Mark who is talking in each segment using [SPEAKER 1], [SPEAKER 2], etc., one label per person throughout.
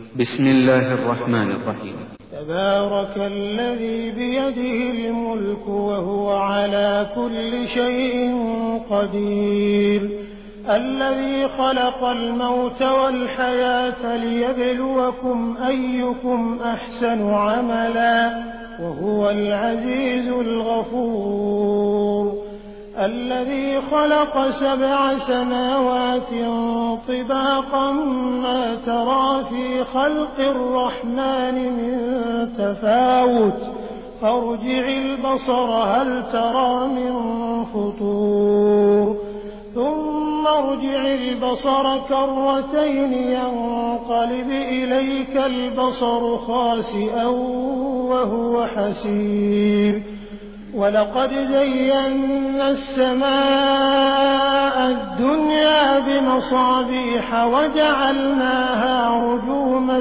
[SPEAKER 1] بسم الله الرحمن الرحيم.
[SPEAKER 2] تبارك الذي بيده الملك وهو على كل شيء قدير، الذي خلق الموت والحياة ليبلوكم أيكم أحسن عملا وهو العزيز الغفور، الذي خلق 7 سماوات طباقا ما ترى في خلق الرحمن من تفاوت، فارجع البصر هل ترى من فطور، ثم ارجع البصر كرتين ينقلب إليك البصر خاسئا وهو حسير، ولقد زينا السماء الدنيا بمصابيح وجعلناها رجوما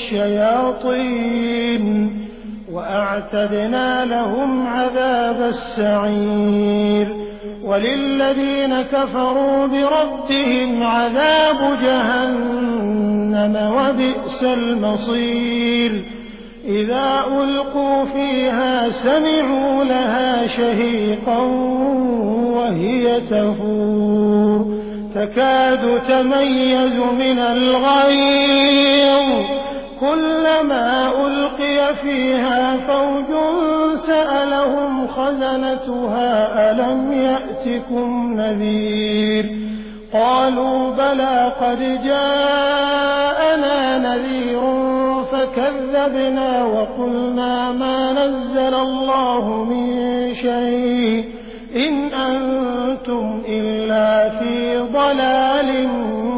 [SPEAKER 2] للشياطين وأعتدنا لهم عذاب السعير، وللذين كفروا بربهم عذاب جهنم وبئس المصير، إذا ألقوا فيها سمعوا لها شهيقا وهي تفور تكاد تميز من الغيظ، كلما ألقي فيها فوج سألهم خزنتها ألم يأتكم نذير، قالوا بلى قد جاءنا نذير فكذبنا وقلنا ما نزل الله من شيء إن أنتم إلا في ضلال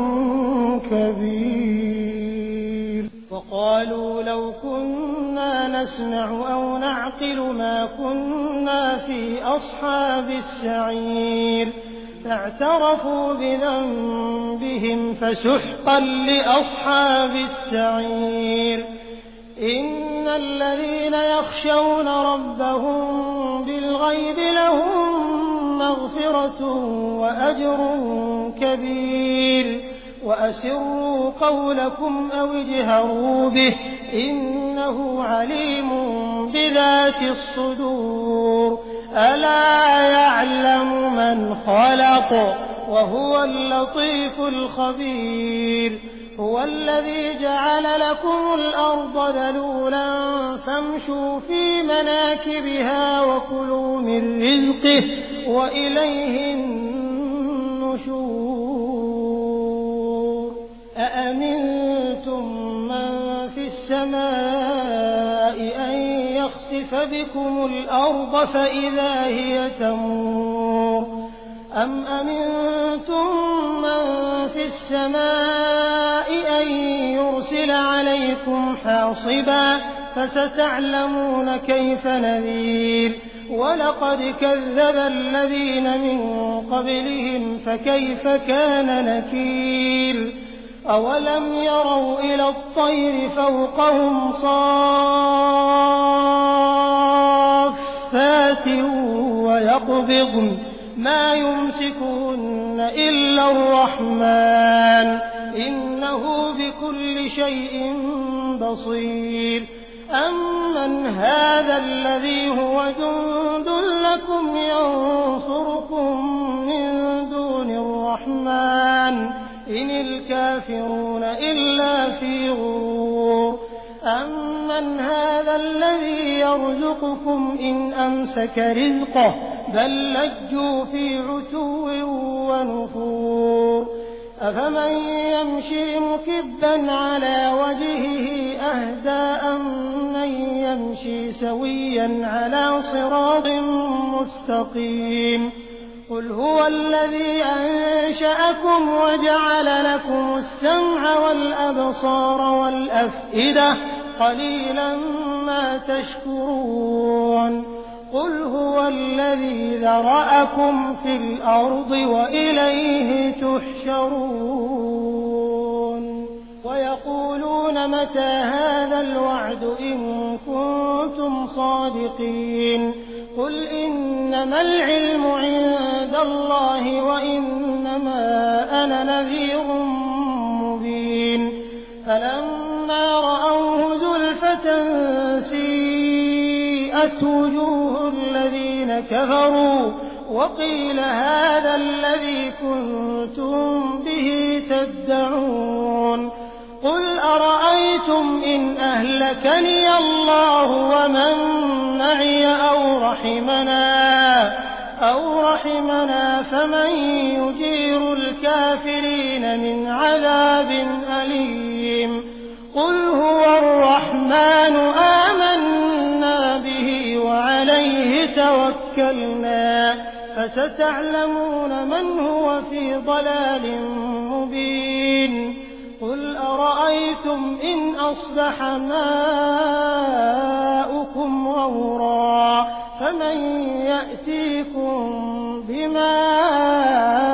[SPEAKER 2] كبير، وقالوا لو كنا نسمع أو نعقل ما كنا في أصحاب السعير، فاعترفوا بذنبهم فسحقا لأصحاب السعير، إن الذين يخشون ربهم بالغيب لهم مغفرة وأجر كبير، وأسروا قولكم أو اجهروا به إنه عليم بذات الصدور، ألا يعلم من خلق وهو اللطيف الخبير، هو الذي جعل لكم الأرض ذلولا فامشوا في مناكبها وكلوا من رزقه وإليه النشور، أأمنتم من في السماء أن يخسف بكم الأرض فإذا هي تمور، أم أمنتم من في السماء أن يرسل عليكم حاصبا فستعلمون كيف نذير، ولقد كذب الذين من قبلهم فكيف كان نكير، أولم يروا إلى الطير فوقهم صافات ويقبضن ما يمسكهن إلا الرحمن إنه بكل شيء بصير، أمن هذا الذي هو جند لكم ينصركم من دون الرحمن إن الكافرون إلا في غرور، أمن هذا الذي يرزقكم إن أمسك رزقه بل لجوا في عتو ونفور، أفمن يمشي مكبا على وجهه أهدى أمن يمشي سويا على صراط مستقيم، قل هو الذي أنشأكم وجعل لكم السمع والأبصار والأفئدة قليلا ما تشكرون، قل هو الذي ذرأكم في الأرض وإليه تحشرون، ويقولون متى هذا الوعد إن كنتم صادقين، قل إنما العلم عند الله وإنما أنا نذير مبين، فلما رأوه زلفة سيئت وجوه الذين كفروا وقيل هذا الذي كنتم به تدعون قل أرأيتم إن أهلكني الله ومن معي أو رحمنا فمن يجير الكافرين من عذاب أليم قل هو الرحمن آمنا به وعليه توكلنا فستعلمون من هو في ضلال مبين قل أرأيتم إن أصبح ماؤكم غورا فمن يأتيكم بماء